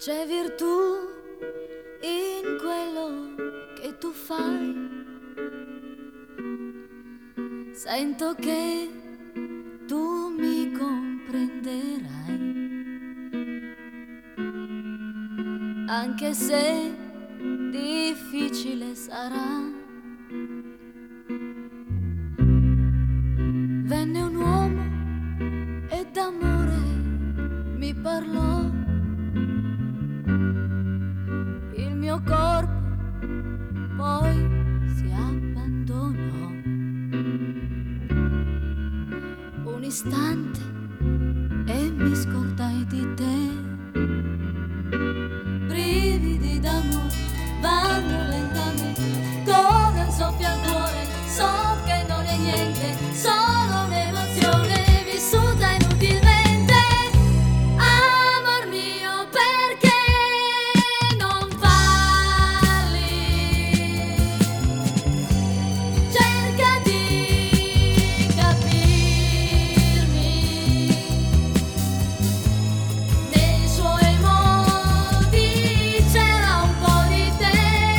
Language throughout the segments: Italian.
C'è virtù in quello che tu fai. Sento che tu mi comprenderai, anche se difficile sarà. Venne un uomo e d'amore mi parlò. Il mio corpo poi si abbandonò. Un istante e mi scordai di te. Brividi d'amore vanno lentamente come un soffio al cuore. So che non è niente, solo un'emozione vissuta inutilmente. Amor mio, perché non parli? Cerca di capirmi. Nei suoi modi c'era un po' di te,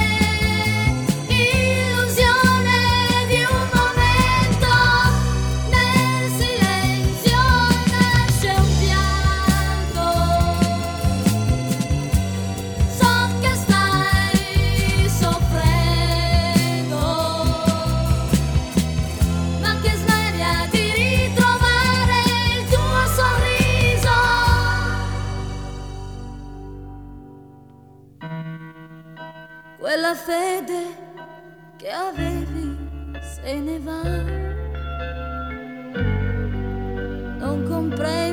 illusione di un momento. Nel silenzio nasce un pianto. So che stai soffrendo, ma che smeria di ritrovare il tuo sorriso. Quella fede che avevi se ne va. Non comprendo